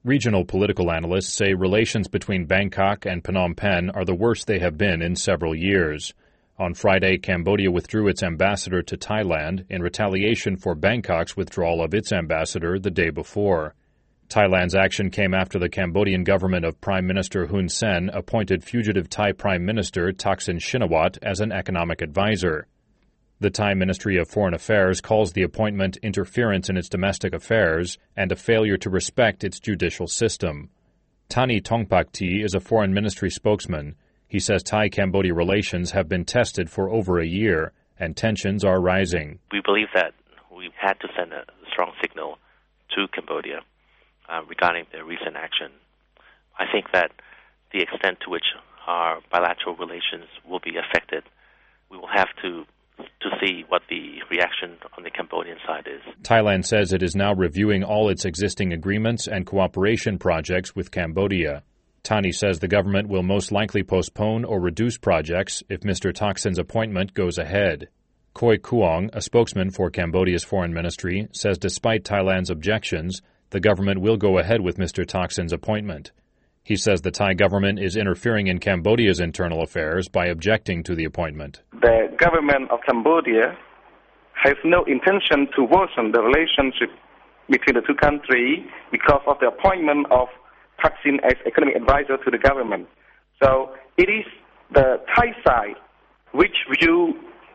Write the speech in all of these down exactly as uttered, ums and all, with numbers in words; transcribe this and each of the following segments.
Regional political analysts say relations between Bangkok and Phnom Penh are the worst they have been in several years. On Friday, Cambodia withdrew its ambassador to Thailand in retaliation for Bangkok's withdrawal of its ambassador the day before. Thailand's action came after the Cambodian government of Prime Minister Hun Sen appointed fugitive Thai Prime Minister Thaksin Shinawatra as an economic advisor. The Thai Ministry of Foreign Affairs calls the appointment interference in its domestic affairs and a failure to respect its judicial system. Thani Tongpakti is a foreign ministry spokesman. He says Thai-Cambodia relations have been tested for over a year, and tensions are rising. We believe that we had to send a strong signal to Cambodia uh, regarding their recent action. I think that the extent to which our bilateral relations will be affected, we will have to to see what the reaction on the Cambodian side is. Thailand says it is now reviewing all its existing agreements and cooperation projects with Cambodia. Thani says the government will most likely postpone or reduce projects if Mister Thaksin's appointment goes ahead. Khoi Kuong, a spokesman for Cambodia's foreign ministry, says despite Thailand's objections, the government will go ahead with Mister Thaksin's appointment. He says the Thai government is interfering in Cambodia's internal affairs by objecting to the appointment. The government of Cambodia has no intention to worsen the relationship between the two countries because of the appointment of Thaksin as economic advisor to the government. So it is the Thai side which view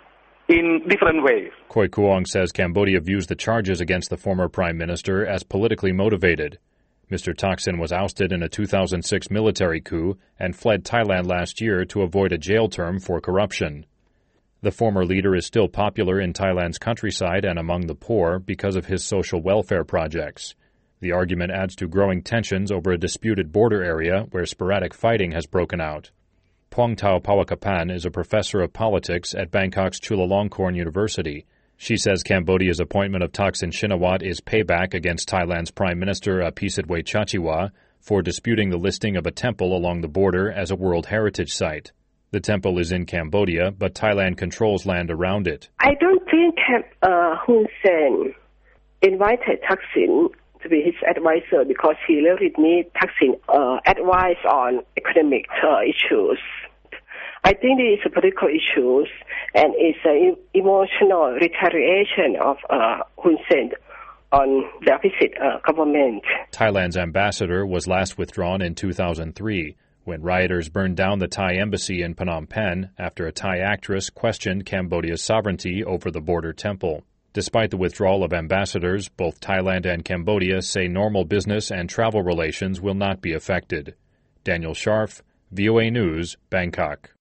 in different ways. Khoi Kuong says Cambodia views the charges against the former prime minister as politically motivated. Mister Thaksin was ousted in a two thousand six military coup and fled Thailand last year to avoid a jail term for corruption. The former leader is still popular in Thailand's countryside and among the poor because of his social welfare projects. The argument adds to growing tensions over a disputed border area where sporadic fighting has broken out. Pongtau Pawakapan is a professor of politics at Bangkok's Chulalongkorn University. She says Cambodia's appointment of Thaksin Shinawatra is payback against Thailand's Prime Minister Aphisitwait Chachiwa for disputing the listing of a temple along the border as a World Heritage Site. The temple is in Cambodia, but Thailand controls land around it. I don't think uh, Hun Sen invited Thaksin to be his advisor because he really needs Thaksin uh, advice on economic uh, issues. I think it is a political issues and it's an emotional retaliation of uh, Hun Sen on the opposite uh, government. Thailand's ambassador was last withdrawn in two thousand three when rioters burned down the Thai embassy in Phnom Penh after a Thai actress questioned Cambodia's sovereignty over the border temple. Despite the withdrawal of ambassadors, both Thailand and Cambodia say normal business and travel relations will not be affected. Daniel Scharf, V O A News, Bangkok.